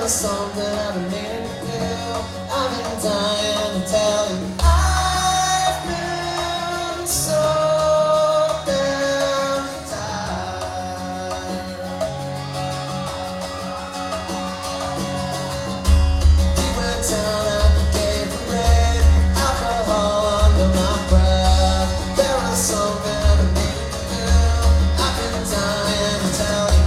was something I've been meaning to do. I've been dying to tell you. I've been so damn tired. We went down at the gay parade, alcohol under my breath. There was something I've been meaning to do. I've been dying to tell you.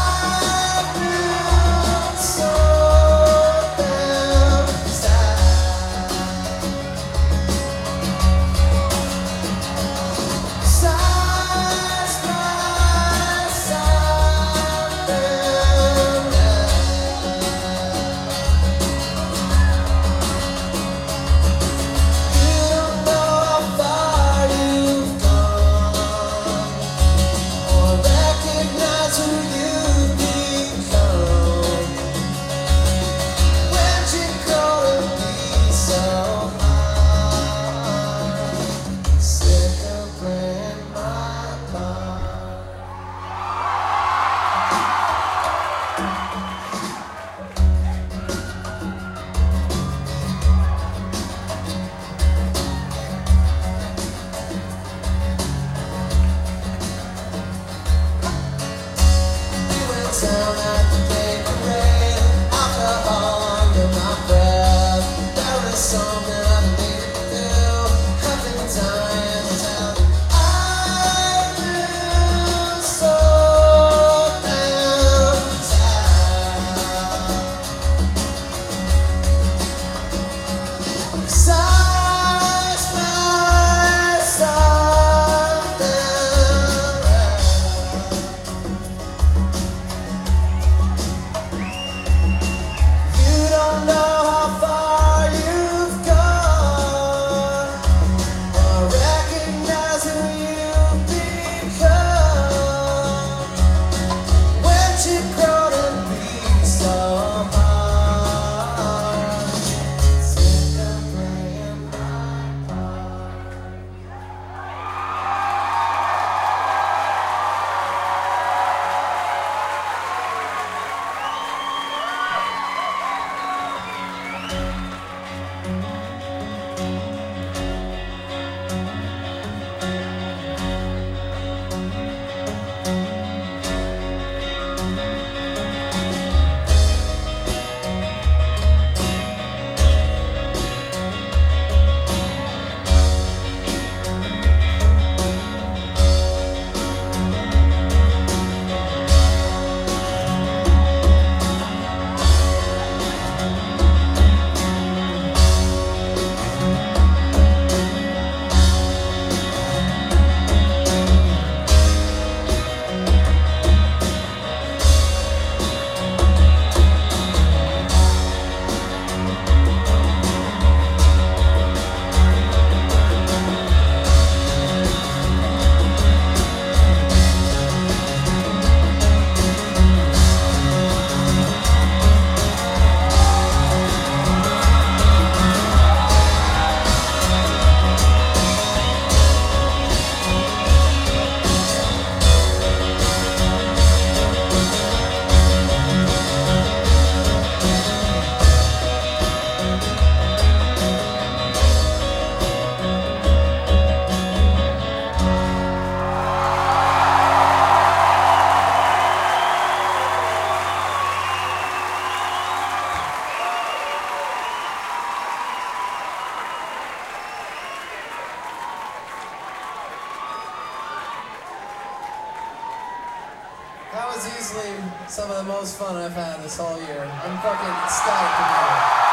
Down at the gay parade, alcohol under my breath. There is something I've been needing to do. I've been dying to tell you. I've been so damn tired. 'Cause I spent something. That was easily some of the most fun I've had this whole year. I'm fucking ecstatic about it.